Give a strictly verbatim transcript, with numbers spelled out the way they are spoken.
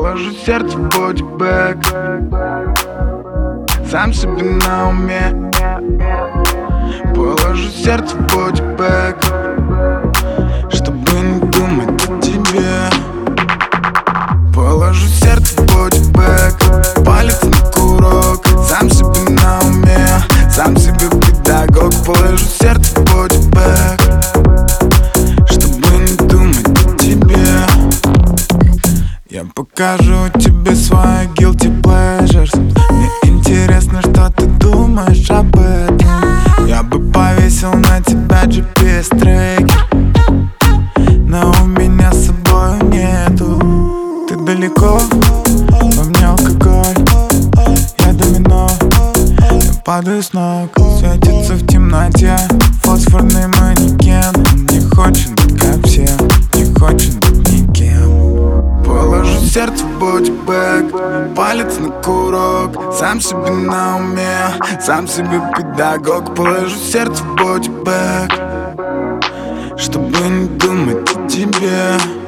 Положу сердце в бодибэг, сам себе на уме. Положу сердце в бодибэг, чтобы не думать о тебе. Положу сердце в бодибэг, палец на курок, сам себе на уме, сам себе педагог. Положу сердце в бодибэг, чтобы не думать о тебе. Я покажу тебе свои guilty pleasures. Мне интересно, что ты думаешь об этом. Я бы повесил на тебя джи пи эс-трекер, но у меня с собой нету. Ты далеко, во мне алкоголь, я домино, я падаю с ног. Светится в темноте фосфорный манекен. Он не хочет быть как все, не хочет быть никем. Положу сердце в бодибэг, палец на курок, сам себе на уме, сам себе педагог. Положу сердце в бодибэг, чтобы не думать о тебе.